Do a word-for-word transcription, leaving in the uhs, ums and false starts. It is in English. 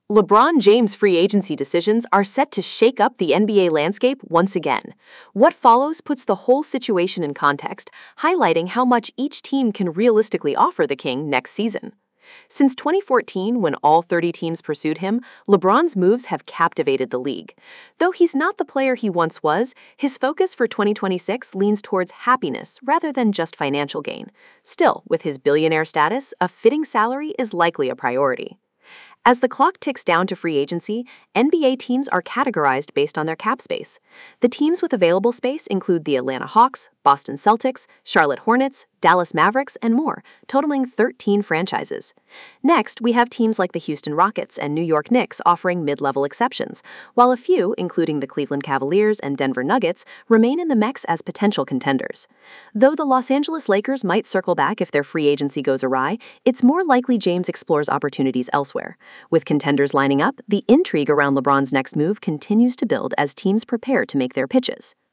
LeBron James' free agency decisions are set to shake up the N B A landscape once again. What follows puts the whole situation in context, highlighting how much each team can realistically offer the King next season. Since twenty fourteen, when all thirty teams pursued him, LeBron's moves have captivated the league. Though he's not the player he once was, his focus for twenty twenty-six leans towards happiness rather than just financial gain. Still, with his billionaire status, a fitting salary is likely a priority. As the clock ticks down to free agency, N B A teams are categorized based on their cap space. The teams with available space include the Atlanta Hawks, Boston Celtics, Charlotte Hornets, Dallas Mavericks, and more, totaling thirteen franchises. Next, we have teams like the Houston Rockets and New York Knicks offering mid-level exceptions, while a few, including the Cleveland Cavaliers and Denver Nuggets, remain in the mix as potential contenders. Though the Los Angeles Lakers might circle back if their free agency goes awry, it's more likely James explores opportunities elsewhere. With contenders lining up, the intrigue around LeBron's next move continues to build as teams prepare to make their pitches.